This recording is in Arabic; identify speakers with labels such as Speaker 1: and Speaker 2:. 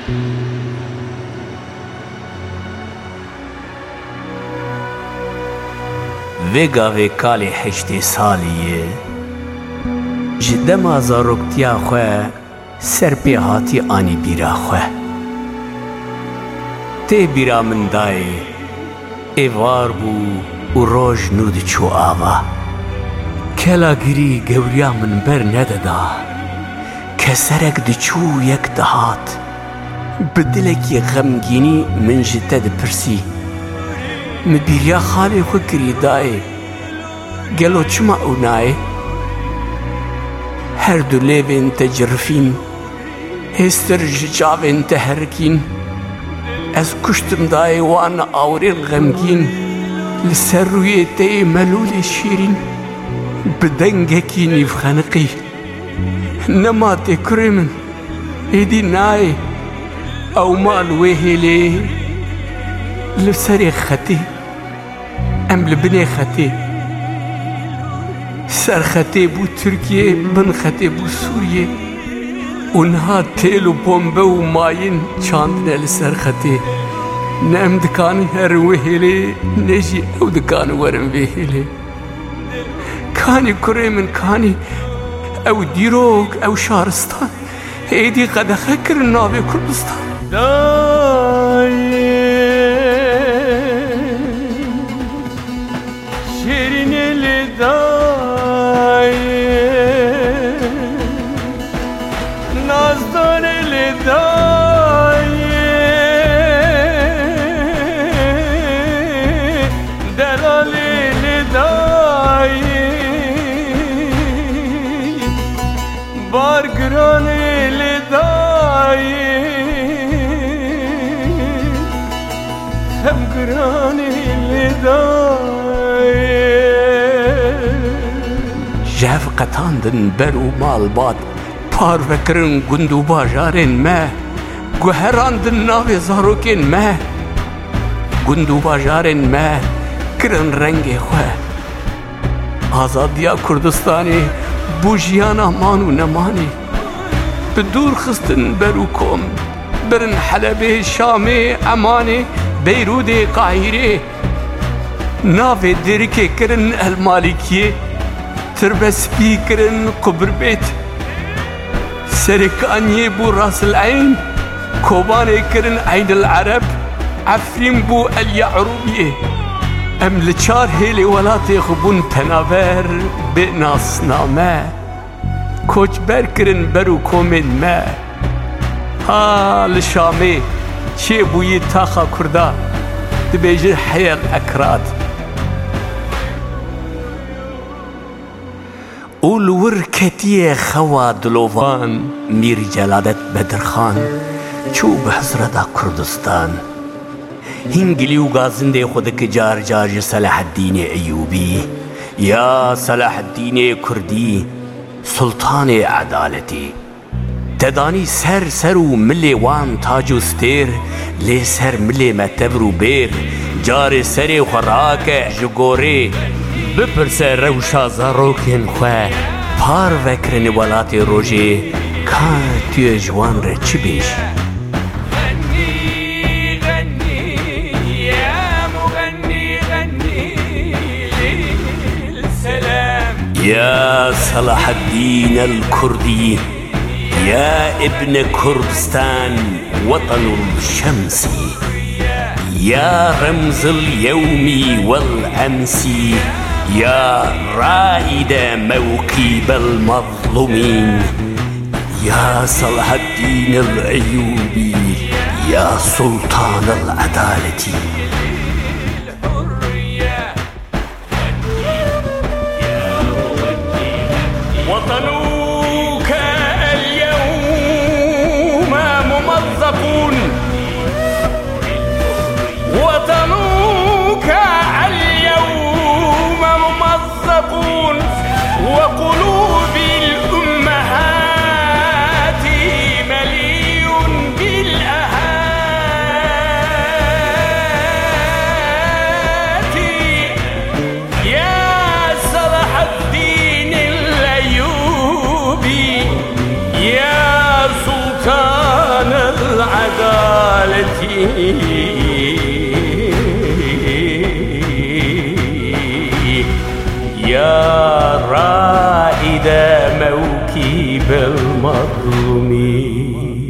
Speaker 1: ویگا وی کالی 8 سالیه جدما زاروکتیا خواه سر پی هاتی آنی بیرا خواه تی بیرا من دای ایوار بو و روش نود چو آوا کلا گری گوریا من بر نددا که سرک دچو یک دهات بدلکی غمگینی من جتا دپرسی مبیریا خالی خو کری دای گلو چما اونای هر دو لیوین تجرفین هستر جچاوین تهرکین از کشتم دای وان آورین غمگین لسر روی تی ملول شیرین بدنگکی نیف خنقی نما تکری من ایدی نای او مال ویهلی لسری خطی ام لبنی خطی سر خطی بو ترکیه بن خطی بو سوریه اونها تیل و بومبه و ماین چاندنه لسر خطی نم دکان هر وهیلی نجی او دکان ورم وهیلی کانی کره من کانی او دیروک او شارستان ایدی قدخه کرن ناوی کردستان جف قطاندن برو مال باد پار وکرن گندو باجارن ما گوهراندن ناوی زاروکین ما گندو باجارن ما کرن رنگ خواه آزادیا کردستانی بوجیانا مانو نمانی بدور خستن برو کم برن حلب شام امانی بیرود قاهره ناوی درک کرن المالکیه تربس بی کرن قبر بیت سرکانیه بو راس العین کوبانه کرن عین العرب عفرین بو الیعروبیه ام لچار هیلی ولاتی خبون تناور به ناسنامه کوچبر کرن برو کومن ما ها لشامه چه بوی تاخا کردا دبیجر حیل اکراد اولور کتی خوا دلوان میر جلادت بدرخان چو بحضرتا کردستان هنگلی و گازنده خود که جار جار صلاح الدین ایوبی یا صلاح الدین کردی سلطان عدالتی تدانی سر سر و ملی وان تاج و ستیر لی سر ملی متبر و بیر جار سر خوراک جگوری بپرسه روشا زاروکین خواه پار وکرن ولات روژی کان توی جوان را چی بیش يا صلاح الدين الكردي يا ابن كردستان وطن الشمس يا رمز اليوم والأمس يا رائد موكب المظلومين يا صلاح الدين الأيوبي يا سلطان العدالة وطنك اليوم ممزق وطنك اليوم ممزق وقلوب الأمهات مليء بالآهات يا صلاح الدين الأيوبي يا سلطان العدل عدالتي يا رائد موكب المظلومين.